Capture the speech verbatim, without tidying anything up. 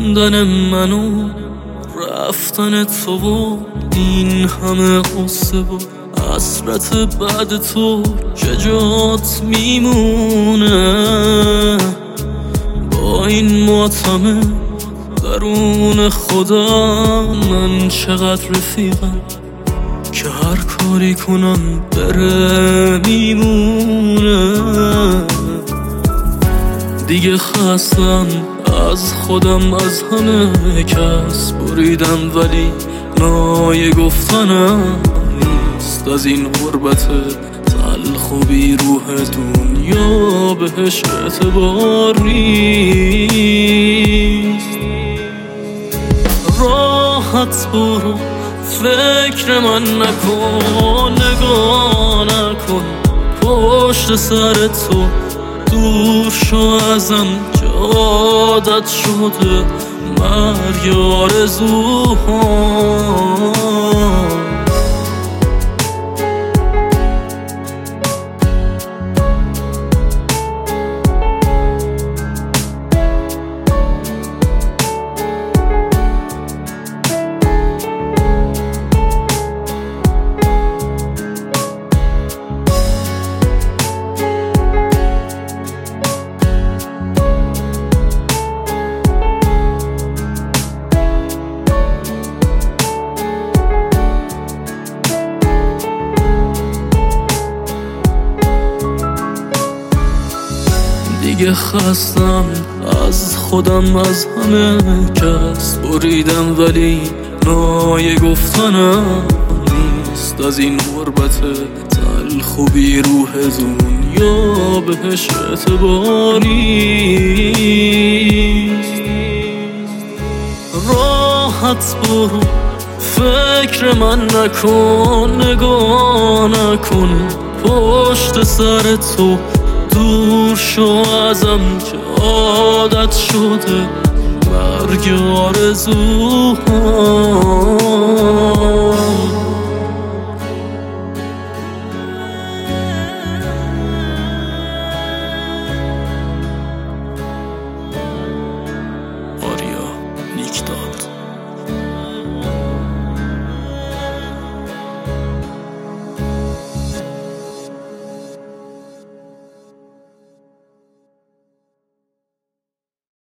موندن منو رفتن تو و این همه قصه و حسرت بعد تو چه جات میمونه. با این ماتمه درون خدا من چقدر رفیقم که هر کاری کنم بره میمونه. دیگه خستم از خودم، از همه کس بریدم ولی نای گفتنم نیست. از این غربت تلخ و بی روح دنیا بهش اعتبار نیست. راحت برو فکر من نکن، نگاه نکن پشت سر تو، دور شو ازم که عادت شده مرگ آرزوهام. دیگه خستم از خودم، از همه کس بریدم ولی نای گفتنم نیست. از این غربت تلخ و بی روح دنیا بهش اعتباری نیست. راحت برو فکر من نکن، نگاه نکن پشت سر تو، دور شو ازم که عادت شده مرگ آرزوهام.